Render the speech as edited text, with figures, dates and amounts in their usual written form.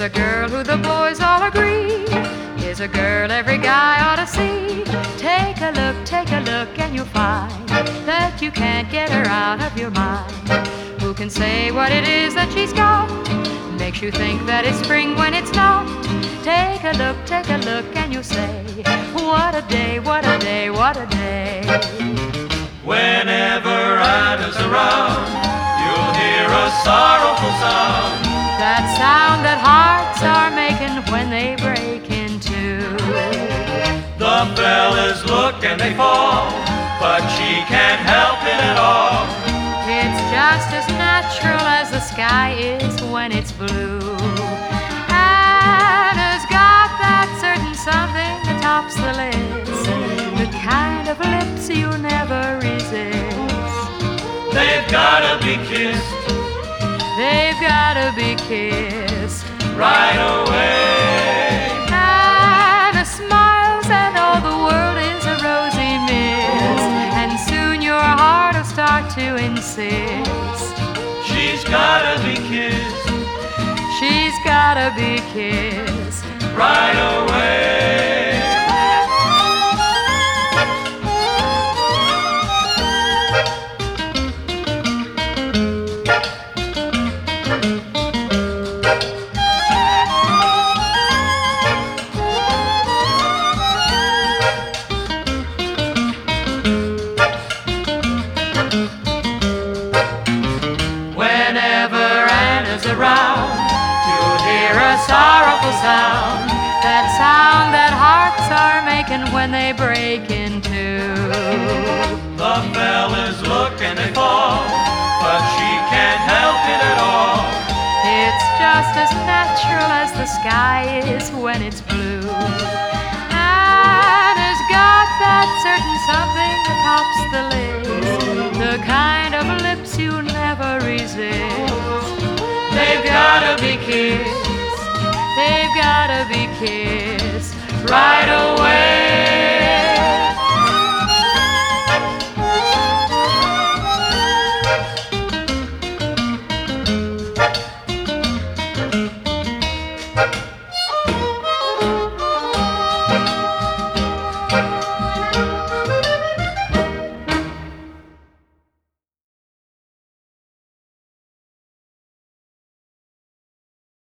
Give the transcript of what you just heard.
a girl who the boys all agree is a girl every guy ought to see. Take a look, and you'll find that you can't get her out of your mind. Who can say what it is that she's got? Makes you think that it's spring when it's not. Take a look, and you'll say, what a day, what a day, what a day. Whenever Anna's around, you'll hear a sorrowful sound. That sound that hearts are making when they break in two. The fellas look and they fall, but she can't help it at all. It's just as natural as the sky is when it's blue. Anna's got that certain something that tops the list, the kind of lips you never resist. They've gotta be kissed, they've gotta be kissed right away. Anna smiles and all the world is a rosy mist, and soon your heart will start to insist. She's gotta be kissed, she's gotta be kissed right away. Around, you'll hear a sorrowful sound, that sound that hearts are making when they break in two. The fellas look and they fall, but she can't help it at all. It's just as natural as the sky is when it's blue. Anna's got that certain something that tops the list, the kind of lips you never resist. They've gotta be kissed, they've gotta be kissed right away.